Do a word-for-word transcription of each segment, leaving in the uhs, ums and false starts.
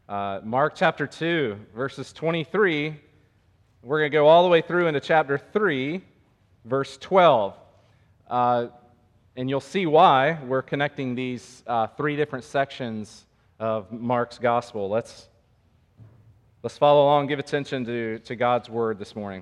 Uh, Mark chapter two, verses twenty-three. We're going to go all the way through into chapter three, verse twelve. Uh, and you'll see why we're connecting these uh, three different sections of Mark's gospel. Let's, let's follow along, give attention to, to God's word this morning.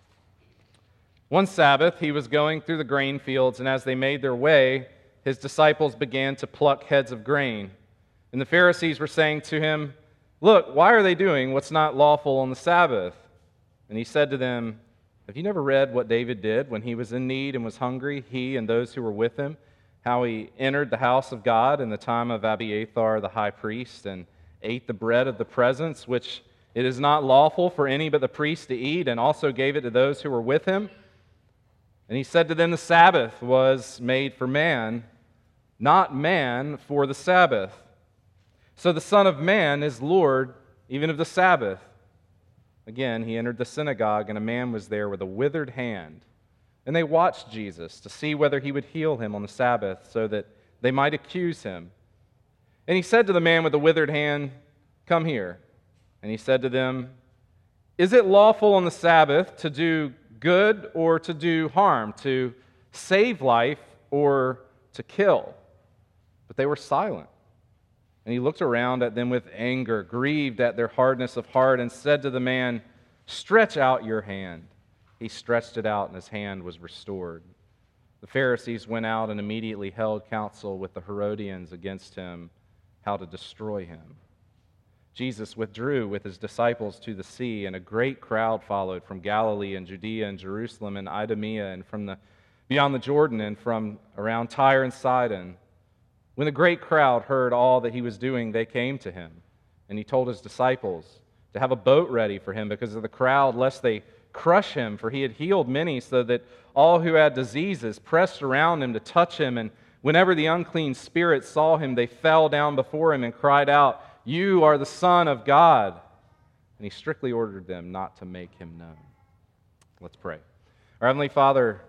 One Sabbath, he was going through the grain fields, and as they made their way, his disciples began to pluck heads of grain. And the Pharisees were saying to him, "Look, why are they doing what's not lawful on the Sabbath?" And he said to them, "Have you never read what David did when he was in need and was hungry, he and those who were with him, how he entered the house of God in the time of Abiathar the high priest and ate the bread of the presence, which it is not lawful for any but the priest to eat, and also gave it to those who were with him? And he said to them, the Sabbath was made for man, not man for the Sabbath. So the Son of Man is Lord even of the Sabbath." Again, he entered the synagogue, and a man was there with a withered hand. And they watched Jesus to see whether he would heal him on the Sabbath, so that they might accuse him. And he said to the man with the withered hand, "Come here." And he said to them, "Is it lawful on the Sabbath to do good or to do harm, to save life or to kill?" But they were silent. And he looked around at them with anger, grieved at their hardness of heart, and said to the man, "Stretch out your hand." He stretched it out, and his hand was restored. The Pharisees went out and immediately held counsel with the Herodians against him, how to destroy him. Jesus withdrew with his disciples to the sea, and a great crowd followed from Galilee and Judea and Jerusalem and Idumea and from the beyond the Jordan and from around Tyre and Sidon. When the great crowd heard all that he was doing, they came to him, and he told his disciples to have a boat ready for him because of the crowd, lest they crush him, for he had healed many, so that all who had diseases pressed around him to touch him. And whenever the unclean spirits saw him, they fell down before him and cried out, "You are the Son of God." And he strictly ordered them not to make him known. Let's pray. Our Heavenly Father,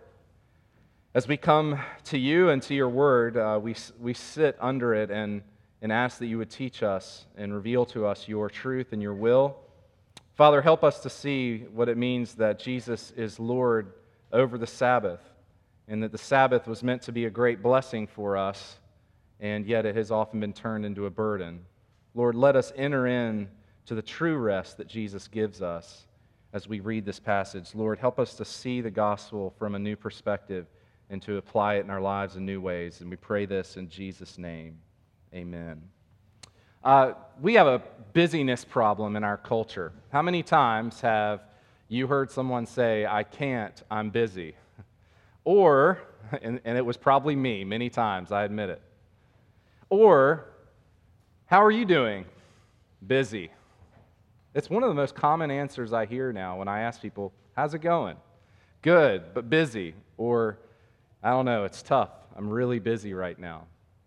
as we come to you and to your word, uh, we, we sit under it and, and ask that you would teach us and reveal to us your truth and your will. Father, help us to see what it means that Jesus is Lord over the Sabbath, and that the Sabbath was meant to be a great blessing for us, and yet it has often been turned into a burden. Lord, let us enter in to the true rest that Jesus gives us as we read this passage. Lord, help us to see the gospel from a new perspective and to apply it in our lives in new ways. And we pray this in Jesus' name. Amen. Uh, we have a busyness problem in our culture. How many times have you heard someone say, "I can't, I'm busy"? Or, and, and it was probably me many times, I admit it. Or, "How are you doing?" Busy. It's one of the most common answers I hear now when I ask people, "How's it going?" "Good, but busy." Or, "I don't know, it's tough. I'm really busy right now."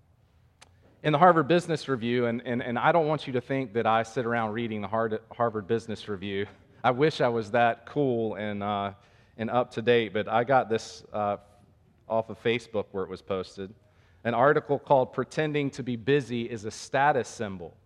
In the Harvard Business Review, and, and, and I don't want you to think that I sit around reading the Harvard Business Review. I wish I was that cool and, uh, and up to date, but I got this uh, off of Facebook where it was posted. An article called "Pretending to be Busy is a Status Symbol."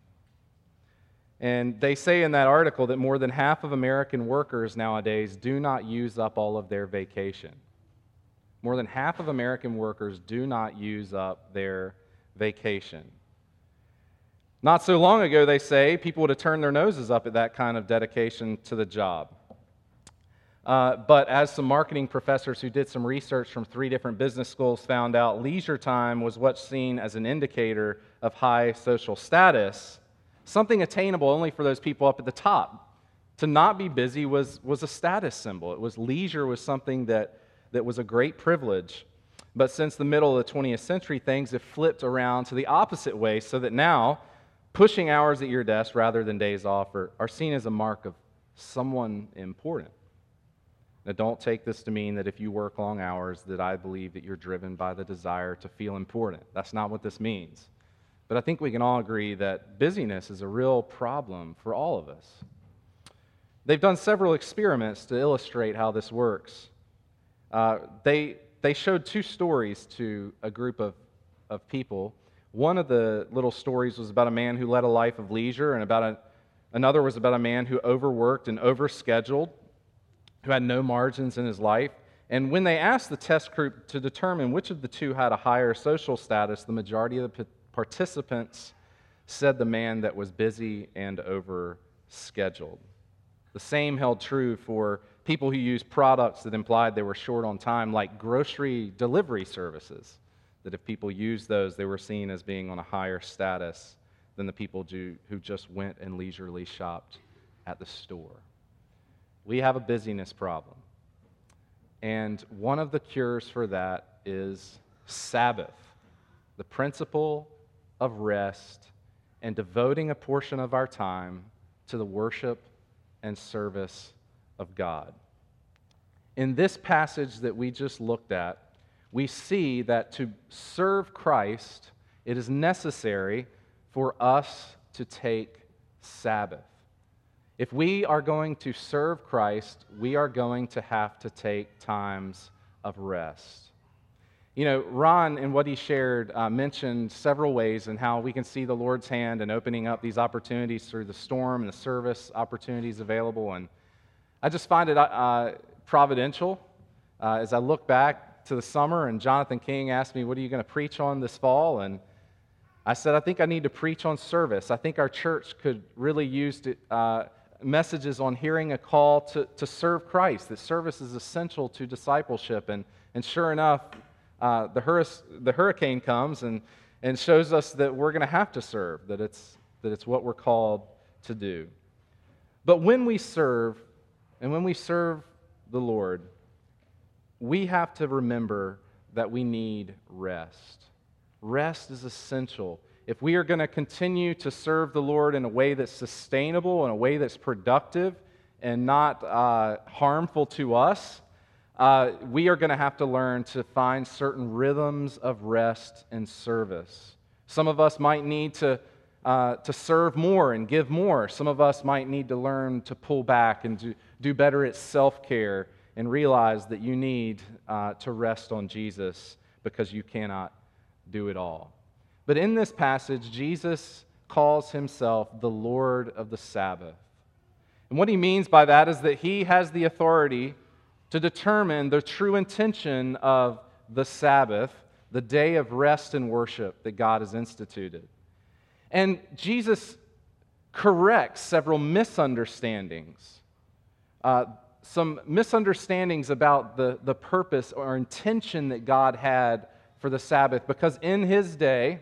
And they say in that article that more than half of American workers nowadays do not use up all of their vacation. More than half of American workers do not use up their vacation. Not so long ago, they say, people would have turned their noses up at that kind of dedication to the job. Uh, but as some marketing professors who did some research from three different business schools found out, leisure time was what's seen as an indicator of high social status, something attainable only for those people up at the top. To not be busy was, was a status symbol. It was leisure was something that, that was a great privilege. But since the middle of the twentieth century, things have flipped around to the opposite way, so that now pushing hours at your desk rather than days off are, are seen as a mark of someone important. Now, don't take this to mean that if you work long hours that I believe that you're driven by the desire to feel important. That's not what this means. But I think we can all agree that busyness is a real problem for all of us. They've done several experiments to illustrate how this works. Uh, they, they showed two stories to a group of, of people. One of the little stories was about a man who led a life of leisure, and about a, another was about a man who overworked and overscheduled, who had no margins in his life. And when they asked the test group to determine which of the two had a higher social status, the majority of the participants said the man that was busy and overscheduled. The same held true for people who used products that implied they were short on time, like grocery delivery services, that if people used those, they were seen as being on a higher status than the people who just went and leisurely shopped at the store. We have a busyness problem. And one of the cures for that is Sabbath, the principle of rest and devoting a portion of our time to the worship and service of God. In this passage that we just looked at, we see that to serve Christ, it is necessary for us to take Sabbath. If we are going to serve Christ, we are going to have to take times of rest. You know, Ron, in what he shared, uh, mentioned several ways in how we can see the Lord's hand in opening up these opportunities through the storm and the service opportunities available. And I just find it uh, providential uh, as I look back to the summer, and Jonathan King asked me, what are you going to preach on this fall? And I said, I think I need to preach on service. I think our church could really use it, uh, messages on hearing a call to, to serve Christ, that service is essential to discipleship. And, and sure enough, uh, the, hur- the hurricane comes and, and shows us that we're going to have to serve, that it's, that it's what we're called to do. But when we serve, and when we serve the Lord, we have to remember that we need rest. Rest is essential. If we are going to continue to serve the Lord in a way that's sustainable, in a way that's productive, and not uh, harmful to us, uh, we are going to have to learn to find certain rhythms of rest and service. Some of us might need to, uh, to serve more and give more. Some of us might need to learn to pull back and do, do better at self-care and realize that you need uh, to rest on Jesus because you cannot do it all. But in this passage, Jesus calls himself the Lord of the Sabbath. And what he means by that is that he has the authority to determine the true intention of the Sabbath, the day of rest and worship that God has instituted. And Jesus corrects several misunderstandings, uh, some misunderstandings about the, the purpose or intention that God had for the Sabbath, because in his day,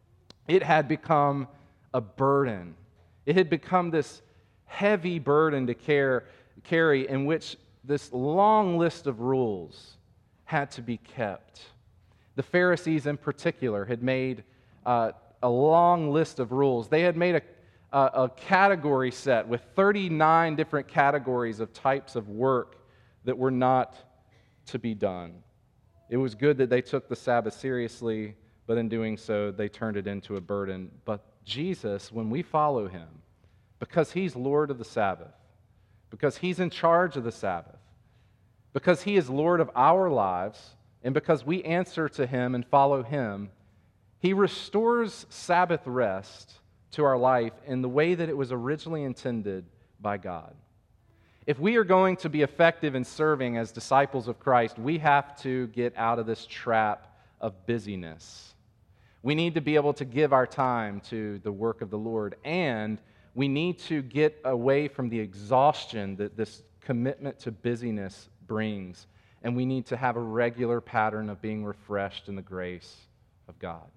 it had become a burden. It had become this heavy burden to care, carry, in which this long list of rules had to be kept. The Pharisees in particular had made uh, a long list of rules. They had made a, a, a category set with thirty-nine different categories of types of work that were not to be done. It was good that they took the Sabbath seriously, but in doing so, they turned it into a burden. But Jesus, when we follow him, because he's Lord of the Sabbath, because he's in charge of the Sabbath, because he is Lord of our lives, and because we answer to him and follow him, he restores Sabbath rest to our life in the way that it was originally intended by God. If we are going to be effective in serving as disciples of Christ, we have to get out of this trap of busyness. We need to be able to give our time to the work of the Lord, and we need to get away from the exhaustion that this commitment to busyness brings, and we need to have a regular pattern of being refreshed in the grace of God.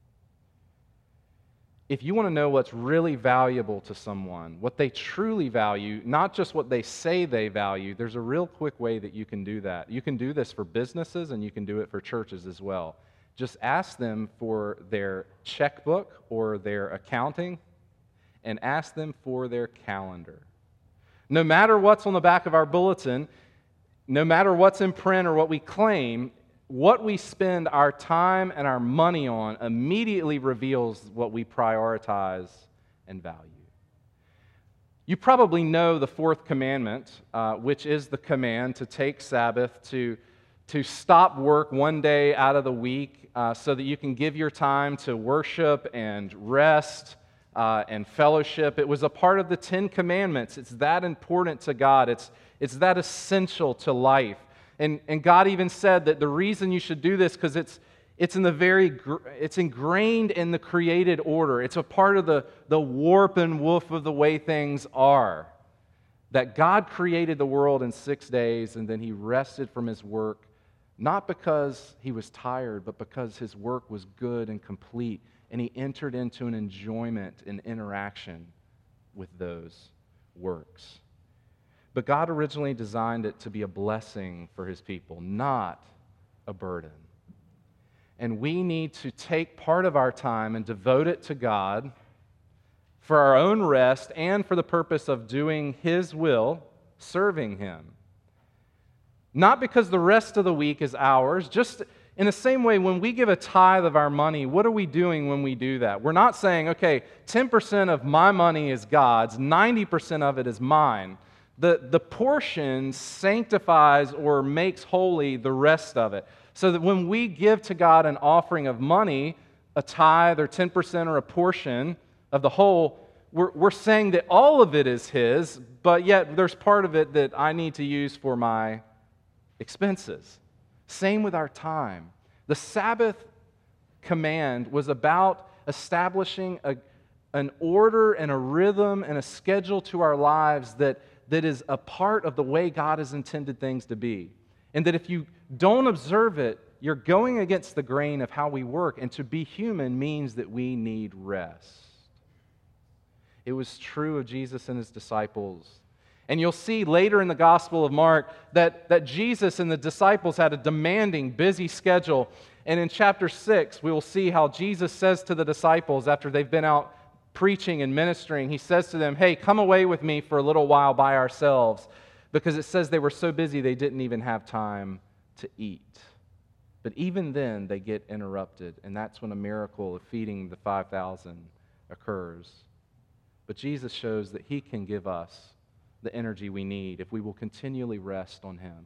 If you want to know what's really valuable to someone, what they truly value, not just what they say they value, there's a real quick way that you can do that. You can do this for businesses, and you can do it for churches as well. Just ask them for their checkbook or their accounting, and ask them for their calendar. No matter what's on the back of our bulletin, no matter what's in print or what we claim, what we spend our time and our money on immediately reveals what we prioritize and value. You probably know the fourth commandment, uh, which is the command to take Sabbath, to, to stop work one day out of the week uh, so that you can give your time to worship and rest uh, and fellowship. It was a part of the Ten Commandments. It's that important to God. It's, it's that essential to life. And, and God even said that the reason you should do this because it's It's in the very, it's ingrained in the created order. It's a part of the, the warp and woof of the way things are. That God created the world in six days and then He rested from His work, not because He was tired, but because His work was good and complete, and He entered into an enjoyment and interaction with those works. But God originally designed it to be a blessing for His people, not a burden. And we need to take part of our time and devote it to God for our own rest and for the purpose of doing His will, serving Him. Not because the rest of the week is ours. Just in the same way, when we give a tithe of our money, what are we doing when we do that? We're not saying, okay, ten percent of my money is God's, ninety percent of it is mine. The, the portion sanctifies or makes holy the rest of it. So that when we give to God an offering of money, a tithe or ten percent or a portion of the whole, we're, we're saying that all of it is His, but yet there's part of it that I need to use for my expenses. Same with our time. The Sabbath command was about establishing a, an order and a rhythm and a schedule to our lives that, that is a part of the way God has intended things to be. And that if you don't observe it, you're going against the grain of how we work. And to be human means that we need rest. It was true of Jesus and His disciples. And you'll see later in the Gospel of Mark that, that Jesus and the disciples had a demanding, busy schedule. And in chapter six, we will see how Jesus says to the disciples after they've been out preaching and ministering, He says to them, hey, come away with me for a little while by ourselves. Because it says they were so busy they didn't even have time to eat. But even then, they get interrupted, and that's when a miracle of feeding the five thousand occurs. But Jesus shows that He can give us the energy we need if we will continually rest on Him.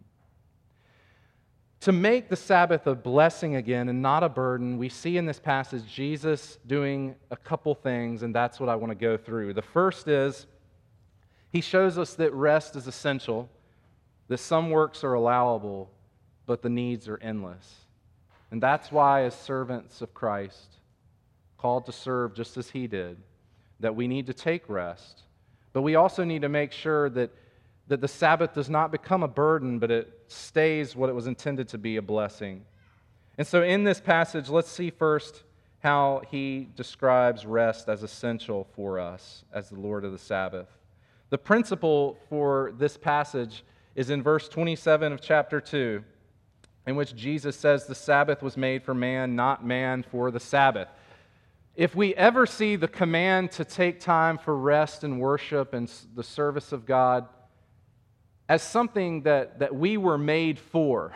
To make the Sabbath a blessing again and not a burden, we see in this passage Jesus doing a couple things, and that's what I want to go through. The first is, He shows us that rest is essential, that some works are allowable, but the needs are endless. And that's why, as servants of Christ, called to serve just as He did, that we need to take rest. But we also need to make sure that, that the Sabbath does not become a burden, but it stays what it was intended to be, a blessing. And so in this passage, let's see first how He describes rest as essential for us as the Lord of the Sabbath. The principle for this passage is in verse twenty-seven of chapter two, in which Jesus says the Sabbath was made for man, not man for the Sabbath. If we ever see the command to take time for rest and worship and the service of God as something that, that we were made for,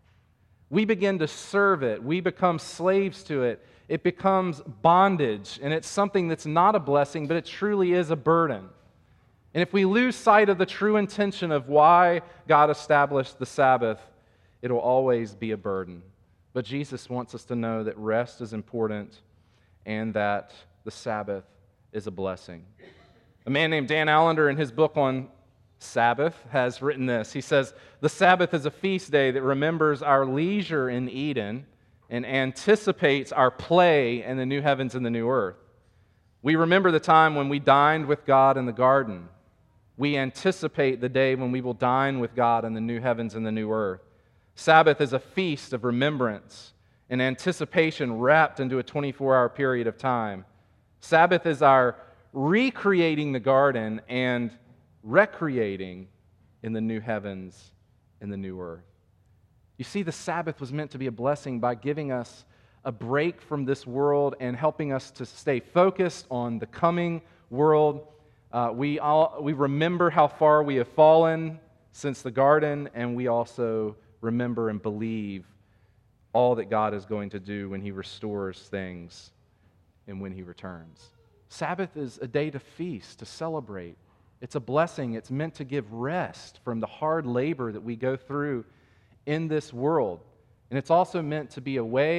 we begin to serve it, we become slaves to it, it becomes bondage, and it's something that's not a blessing, but it truly is a burden. And if we lose sight of the true intention of why God established the Sabbath, it'll always be a burden. But Jesus wants us to know that rest is important and that the Sabbath is a blessing. A man named Dan Allender, in his book on Sabbath, has written this. He says, the Sabbath is a feast day that remembers our leisure in Eden and anticipates our play in the new heavens and the new earth. We remember the time when we dined with God in the garden. We anticipate the day when we will dine with God in the new heavens and the new earth. Sabbath is a feast of remembrance and anticipation wrapped into a twenty-four hour period of time. Sabbath is our recreating the garden and recreating in the new heavens and the new earth. You see, the Sabbath was meant to be a blessing by giving us a break from this world and helping us to stay focused on the coming world. Uh, we, all, we remember how far we have fallen since the garden, and we also remember and believe all that God is going to do when He restores things and when He returns. Sabbath is a day to feast, to celebrate. It's a blessing. It's meant to give rest from the hard labor that we go through in this world. And it's also meant to be a way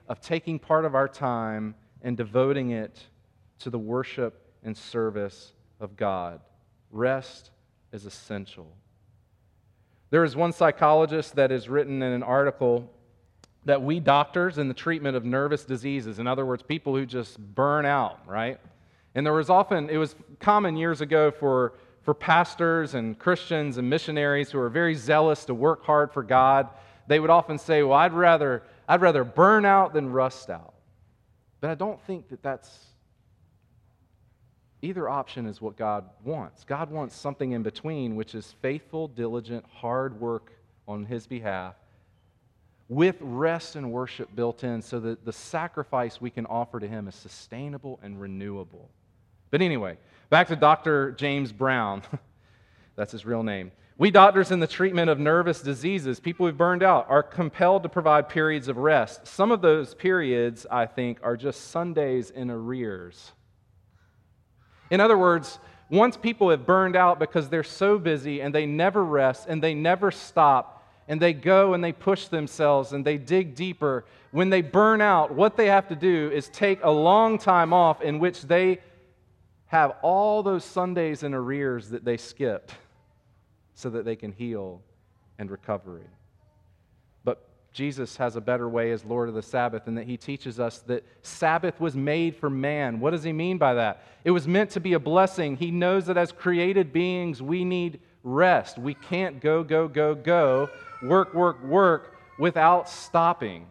of taking part of our time and devoting it to the worship and service of God. Rest is essential. There is one psychologist that has written in an article that we doctors in the treatment of nervous diseases, in other words, people who just burn out, right? And there was often, it was common years ago for, for pastors and Christians and missionaries who are very zealous to work hard for God. They would often say, well, I'd rather, I'd rather burn out than rust out. But I don't think that that's, either option is what God wants. God wants something in between, which is faithful, diligent, hard work on His behalf, with rest and worship built in so that the sacrifice we can offer to Him is sustainable and renewable. But anyway, back to Doctor James Brown. That's his real name. We doctors in the treatment of nervous diseases, people who've burned out, are compelled to provide periods of rest. Some of those periods, I think, are just Sundays in arrears. In other words, once people have burned out because they're so busy and they never rest and they never stop, and they go and they push themselves and they dig deeper, when they burn out, what they have to do is take a long time off in which they have all those Sundays in arrears that they skipped so that they can heal and recovery. But Jesus has a better way as Lord of the Sabbath in that He teaches us that Sabbath was made for man. What does He mean by that? It was meant to be a blessing. He knows that as created beings, we need rest. We can't go, go, go, go, work, work, work without stopping.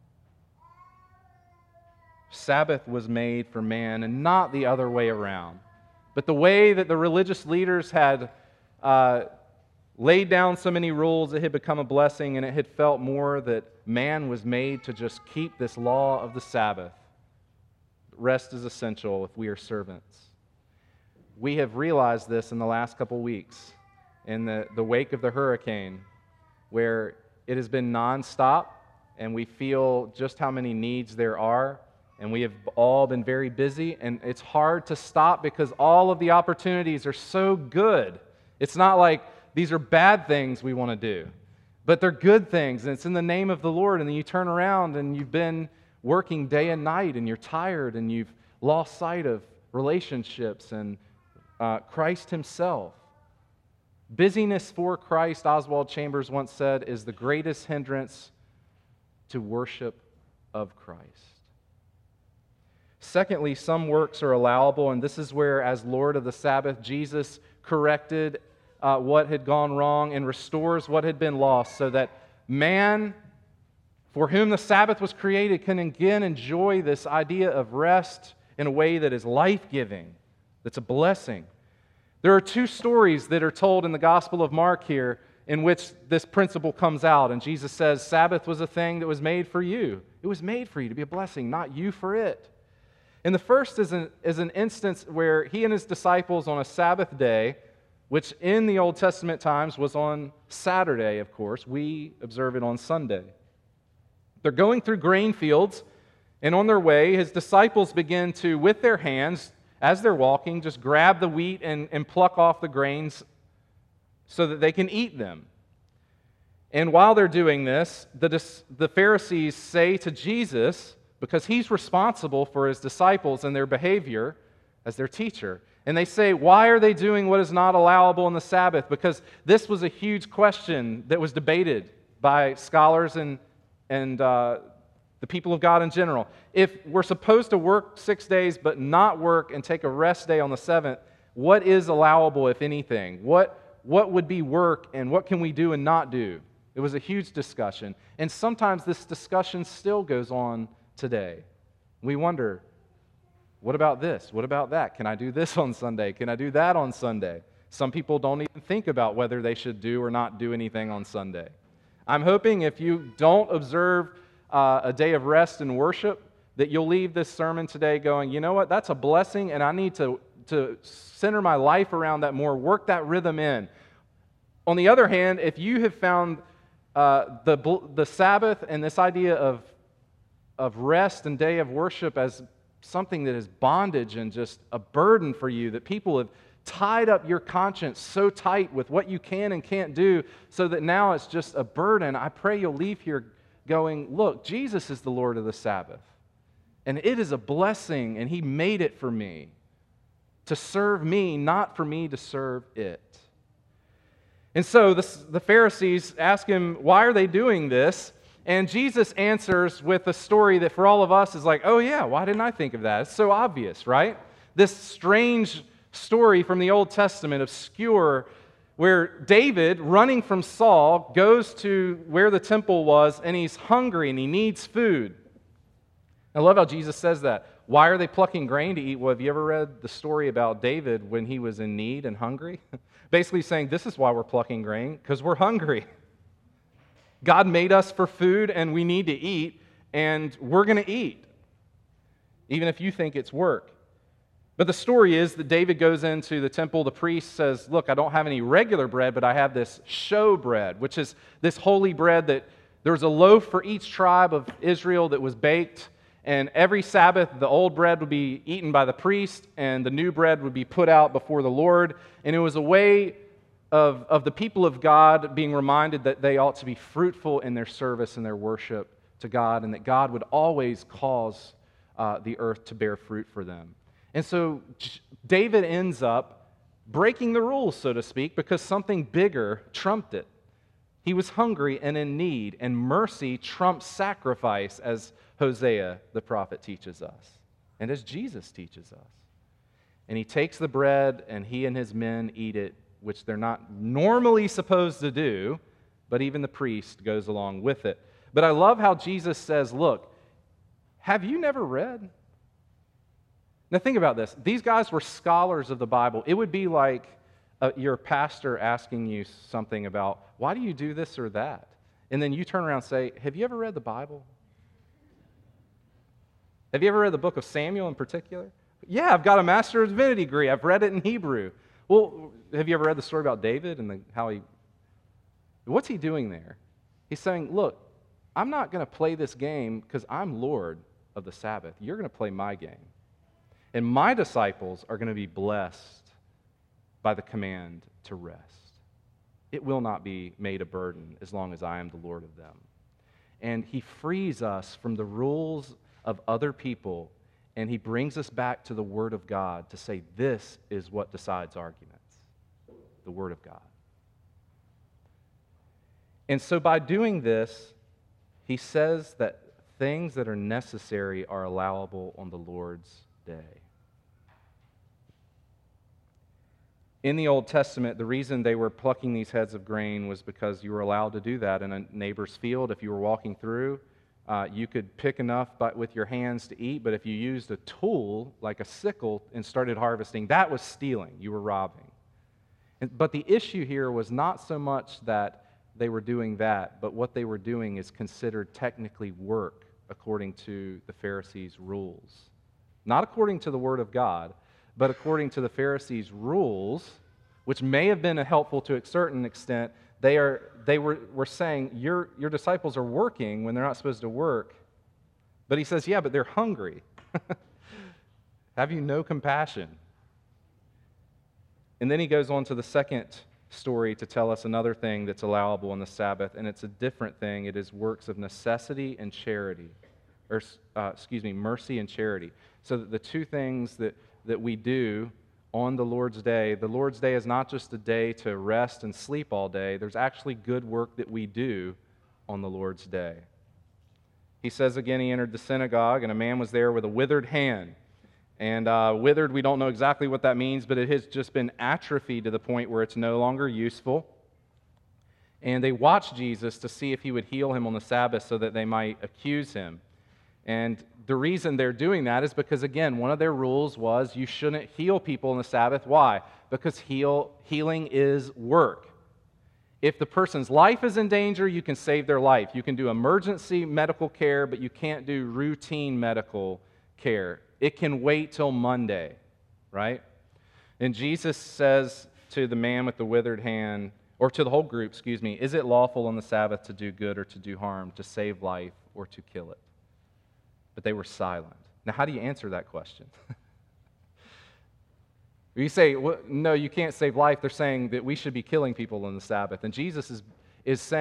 Sabbath was made for man and not the other way around. But the way that the religious leaders had uh, laid down so many rules, it had become a blessing, and it had felt more that man was made to just keep this law of the Sabbath. Rest is essential if we are servants. We have realized this in the last couple weeks in the, the wake of the hurricane, where it has been nonstop, and we feel just how many needs there are, and we have all been very busy, and it's hard to stop because all of the opportunities are so good. It's not like these are bad things we want to do, but they're good things, and it's in the name of the Lord, and then you turn around and you've been working day and night, and you're tired, and you've lost sight of relationships and uh, Christ Himself. Busyness for Christ, Oswald Chambers once said, is the greatest hindrance to worship of Christ. Secondly, some works are allowable, and this is where, as Lord of the Sabbath, Jesus corrected uh, what had gone wrong and restores what had been lost so that man, for whom the Sabbath was created, can again enjoy this idea of rest in a way that is life-giving, that's a blessing. There are two stories that are told in the Gospel of Mark here in which this principle comes out, and Jesus says, Sabbath was a thing that was made for you. It was made for you to be a blessing, not you for it. And the first is an, is an instance where He and His disciples on a Sabbath day, which in the Old Testament times was on Saturday, of course. We observe it on Sunday. They're going through grain fields, and on their way, His disciples begin to, with their hands, as they're walking, just grab the wheat and, and pluck off the grains so that they can eat them. And while they're doing this, the, the Pharisees say to Jesus, because He's responsible for His disciples and their behavior as their teacher, and they say, why are they doing what is not allowable in the Sabbath? Because this was a huge question that was debated by scholars and, and uh, the people of God in general. If we're supposed to work six days but not work and take a rest day on the seventh, what is allowable, if anything? What, what would be work, and what can we do and not do? It was a huge discussion. And sometimes this discussion still goes on today. We wonder, what about this? What about that? Can I do this on Sunday? Can I do that on Sunday? Some people don't even think about whether they should do or not do anything on Sunday. I'm hoping if you don't observe Uh, a day of rest and worship, that you'll leave this sermon today going, you know what, that's a blessing, and I need to, to center my life around that more, work that rhythm in. On the other hand, if you have found uh, the, the Sabbath and this idea of, of rest and day of worship as something that is bondage and just a burden for you, that people have tied up your conscience so tight with what you can and can't do so that now it's just a burden, I pray you'll leave here going, look, Jesus is the Lord of the Sabbath. And it is a blessing, and he made it for me to serve me, not for me to serve it. And so the, the Pharisees ask him, why are they doing this? And Jesus answers with a story that for all of us is like, oh yeah, why didn't I think of that? It's so obvious, right? This strange story from the Old Testament, obscure, where David, running from Saul, goes to where the temple was, and he's hungry and he needs food. I love how Jesus says that. Why are they plucking grain to eat? Well, have you ever read the story about David when he was in need and hungry? Basically saying, this is why we're plucking grain, because we're hungry. God made us for food, and we need to eat, and we're going to eat, even if you think it's work. But the story is that David goes into the temple. The priest says, look, I don't have any regular bread, but I have this show bread, which is this holy bread that there was a loaf for each tribe of Israel that was baked. And every Sabbath, the old bread would be eaten by the priest, and the new bread would be put out before the Lord. And it was a way of, of the people of God being reminded that they ought to be fruitful in their service and their worship to God, and that God would always cause uh, the earth to bear fruit for them. And so David ends up breaking the rules, so to speak, because something bigger trumped it. He was hungry and in need, and mercy trumps sacrifice, as Hosea the prophet teaches us, and as Jesus teaches us. And he takes the bread, and he and his men eat it, which they're not normally supposed to do, but even the priest goes along with it. But I love how Jesus says, look, have you never read? Now think about this. These guys were scholars of the Bible. It would be like uh, your pastor asking you something about, why do you do this or that? And then you turn around and say, have you ever read the Bible? Have you ever read the book of Samuel in particular? Yeah, I've got a Master of Divinity degree. I've read it in Hebrew. Well, have you ever read the story about David and the, how he... What's he doing there? He's saying, look, I'm not going to play this game because I'm Lord of the Sabbath. You're going to play my game. And my disciples are going to be blessed by the command to rest. It will not be made a burden as long as I am the Lord of them. And he frees us from the rules of other people, and he brings us back to the Word of God to say this is what decides arguments, the Word of God. And so by doing this, he says that things that are necessary are allowable on the Lord's day. In the Old Testament, the reason they were plucking these heads of grain was because you were allowed to do that in a neighbor's field. If you were walking through, uh, you could pick enough by, with your hands to eat, but if you used a tool like a sickle and started harvesting, that was stealing. You were robbing. And, but the issue here was not so much that they were doing that, but what they were doing is considered technically work according to the Pharisees' rules. Not according to the Word of God, but according to the Pharisees' rules, which may have been helpful to a certain extent, they are they were, were saying, your, your disciples are working when they're not supposed to work. But he says, yeah, but they're hungry. Have you no compassion? And then he goes on to the second story to tell us another thing that's allowable on the Sabbath, and it's a different thing. It is works of necessity and charity, or uh, excuse me, mercy and charity. So that the two things that that we do on the Lord's day. The Lord's day is not just a day to rest and sleep all day. There's actually good work that we do on the Lord's day. He says again, he entered the synagogue, and a man was there with a withered hand. And uh, withered, we don't know exactly what that means, but it has just been atrophied to the point where it's no longer useful. And they watched Jesus to see if he would heal him on the Sabbath so that they might accuse him. And the reason they're doing that is because, again, one of their rules was you shouldn't heal people on the Sabbath. Why? Because heal, healing is work. If the person's life is in danger, you can save their life. You can do emergency medical care, but you can't do routine medical care. It can wait till Monday, right? And Jesus says to the man with the withered hand, or to the whole group, excuse me, is it lawful on the Sabbath to do good or to do harm, to save life or to kill it? But they were silent. Now, how do you answer that question? You say, well, no, you can't save life. They're saying that we should be killing people on the Sabbath. And Jesus is, is saying,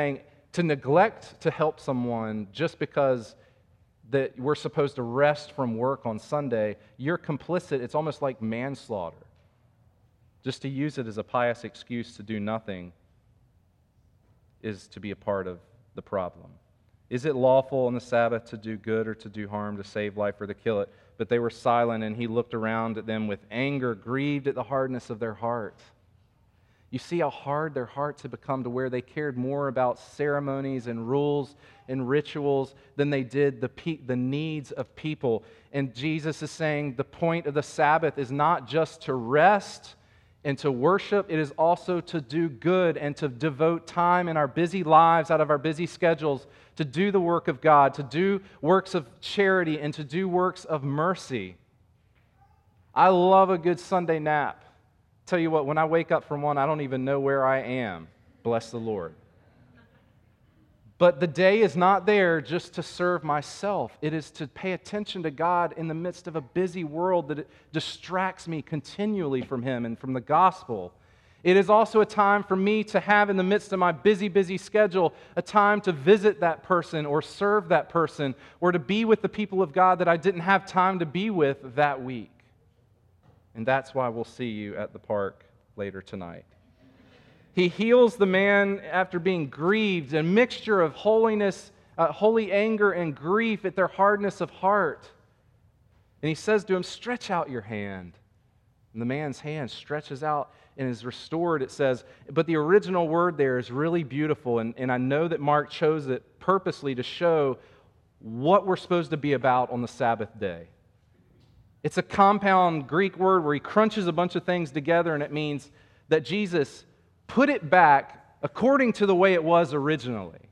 To neglect to help someone just because that we're supposed to rest from work on Sunday, you're complicit. It's almost like manslaughter. Just to use it as a pious excuse to do nothing is to be a part of the problem. Is it lawful on the Sabbath to do good or to do harm, to save life or to kill it? But they were silent, and he looked around at them with anger, grieved at the hardness of their heart. You see how hard their hearts had become to where they cared more about ceremonies and rules and rituals than they did the, pe- the needs of people. And Jesus is saying the point of the Sabbath is not just to rest and to worship, it is also to do good and to devote time in our busy lives, out of our busy schedules, to do the work of God, to do works of charity, and to do works of mercy. I love a good Sunday nap. Tell you what, when I wake up from one, I don't even know where I am. Bless the Lord. But the day is not there just to serve myself. It is to pay attention to God in the midst of a busy world that distracts me continually from Him and from the gospel. It is also a time for me to have in the midst of my busy, busy schedule, a time to visit that person or serve that person or to be with the people of God that I didn't have time to be with that week. And that's why we'll see you at the park later tonight. He heals the man after being grieved, a mixture of holiness, uh, holy anger and grief at their hardness of heart. And he says to him, stretch out your hand. And the man's hand stretches out and is restored, it says. But the original word there is really beautiful, and, and I know that Mark chose it purposely to show what we're supposed to be about on the Sabbath day. It's a compound Greek word where he crunches a bunch of things together, and it means that Jesus put it back according to the way it was originally.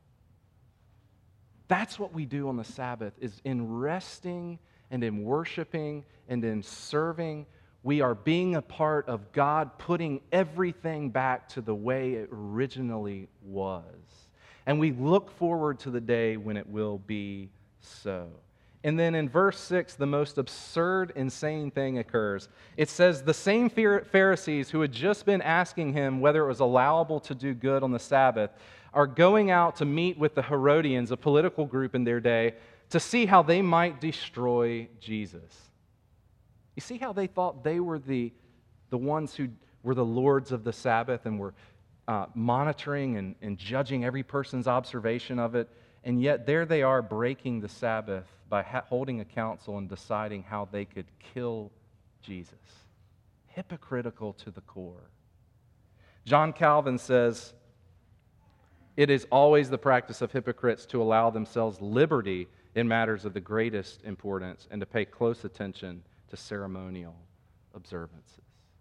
That's what we do on the Sabbath, is in resting and in worshiping and in serving, we are being a part of God putting everything back to the way it originally was. And we look forward to the day when it will be so. And then in verse six, the most absurd, insane thing occurs. It says, the same Pharisees who had just been asking him whether it was allowable to do good on the Sabbath are going out to meet with the Herodians, a political group in their day, to see how they might destroy Jesus. You see how they thought they were the, the ones who were the lords of the Sabbath and were uh, monitoring and, and judging every person's observation of it, and yet there they are breaking the Sabbath by ha- holding a council and deciding how they could kill Jesus. Hypocritical to the core. John Calvin says, it is always the practice of hypocrites to allow themselves liberty in matters of the greatest importance and to pay close attention to ceremonial observances.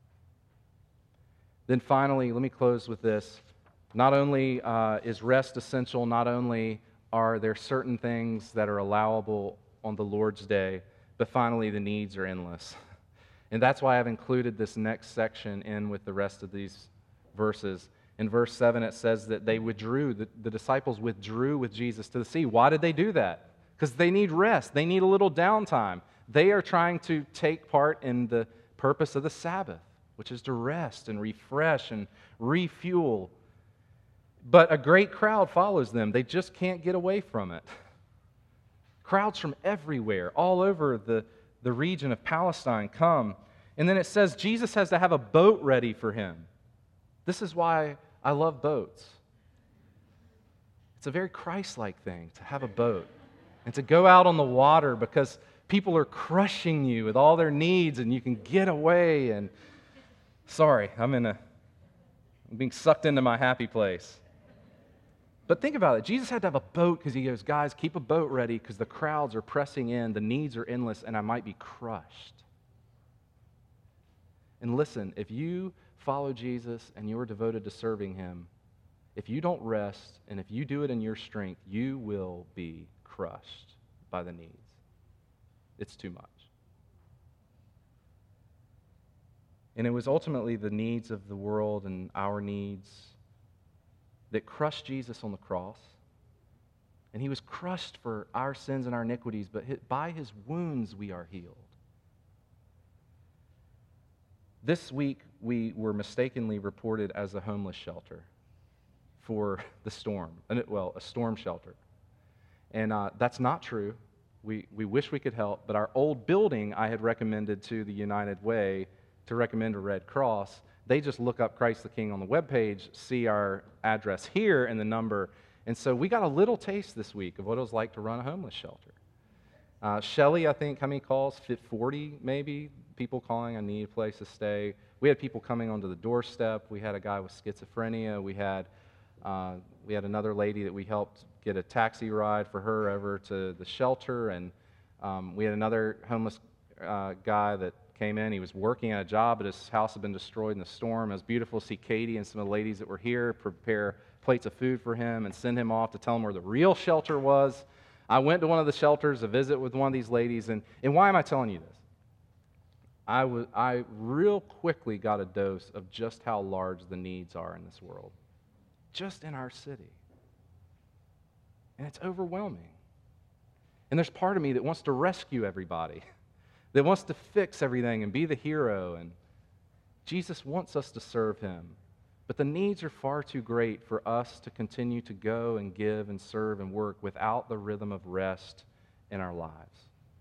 Then finally, let me close with this. Not only uh, is rest essential, not only are there certain things that are allowable on the Lord's day, but finally the needs are endless. And that's why I've included this next section in with the rest of these verses. In verse seven, it says that they withdrew, the, the disciples withdrew with Jesus to the sea. Why did they do that? Because they need rest. They need a little downtime. They are trying to take part in the purpose of the Sabbath, which is to rest and refresh and refuel. But a great crowd follows them. They just can't get away from it. Crowds from everywhere, all over the, the region of Palestine come. And then it says Jesus has to have a boat ready for him. This is why I love boats. It's a very Christ-like thing to have a boat and to go out on the water because people are crushing you with all their needs and you can get away. And sorry, I'm in a, I'm being sucked into my happy place. But think about it. Jesus had to have a boat because he goes, guys, keep a boat ready because the crowds are pressing in, the needs are endless, and I might be crushed. And listen, if you follow Jesus and you're devoted to serving him, if you don't rest and if you do it in your strength, you will be crushed by the needs. It's too much. And it was ultimately the needs of the world and our needs that crushed Jesus on the cross. And he was crushed for our sins and our iniquities, but by his wounds we are healed. This week we were mistakenly reported as a homeless shelter for the storm. And it- Well, a storm shelter. And uh, that's not true. We, we wish we could help, but our old building I had recommended to the United Way to recommend a Red Cross. They just look up Christ the King on the webpage, see our address here and the number. And so we got a little taste this week of what it was like to run a homeless shelter. Uh, Shelly, I think, how many calls? forty maybe? People calling, I need a place to stay. We had people coming onto the doorstep. We had a guy with schizophrenia. We had uh, we had another lady that we helped get a taxi ride for her over to the shelter. And um, we had another homeless uh, guy that came in. He was working at a job, but his house had been destroyed in the storm. It was beautiful to see Katie and some of the ladies that were here prepare plates of food for him and send him off to tell him where the real shelter was. I went to one of the shelters to visit with one of these ladies, and, and why am I telling you this? I, was, I real quickly got a dose of just how large the needs are in this world, just in our city. And it's overwhelming. And there's part of me that wants to rescue everybody, that wants to fix everything and be the hero. And Jesus wants us to serve him. But the needs are far too great for us to continue to go and give and serve and work without the rhythm of rest in our lives.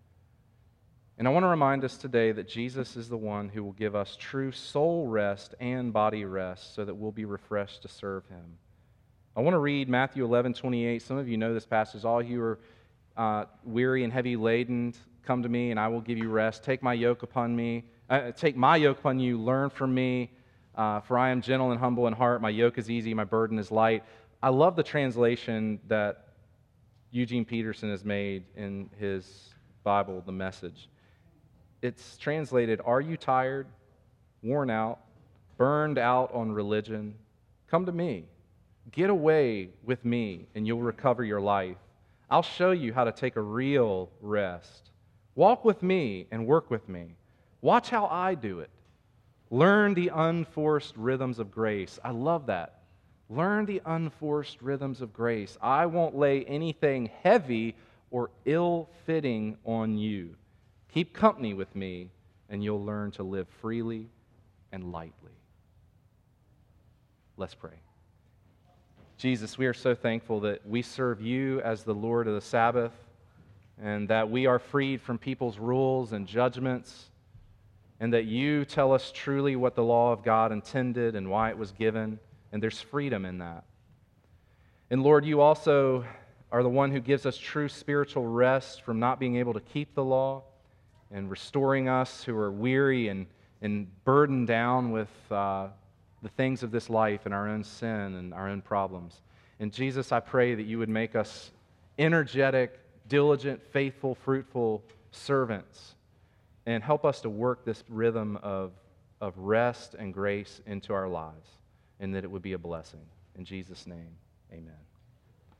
And I want to remind us today that Jesus is the one who will give us true soul rest and body rest so that we'll be refreshed to serve him. I want to read Matthew eleven twenty-eight. Some of you know this passage. All you are uh, weary and heavy laden, come to me and I will give you rest. Take my yoke upon me. Uh, take my yoke upon you. Learn from me. Uh, for I am gentle and humble in heart. My yoke is easy. My burden is light. I love the translation that Eugene Peterson has made in his Bible, The Message. It's translated, are you tired, worn out, burned out on religion? Come to me. Get away with me and you'll recover your life. I'll show you how to take a real rest. Walk with me and work with me. Watch how I do it. Learn the unforced rhythms of grace. I love that. Learn the unforced rhythms of grace. I won't lay anything heavy or ill-fitting on you. Keep company with me, and you'll learn to live freely and lightly. Let's pray. Jesus, we are so thankful that we serve you as the Lord of the Sabbath, and that we are freed from people's rules and judgments, and that you tell us truly what the law of God intended and why it was given, and there's freedom in that. And Lord, you also are the one who gives us true spiritual rest from not being able to keep the law, and restoring us who are weary and, and burdened down with uh, the things of this life and our own sin and our own problems. And Jesus, I pray that you would make us energetic, diligent, faithful, fruitful servants, and help us to work this rhythm of, of rest and grace into our lives, and that it would be a blessing. In Jesus' name, amen.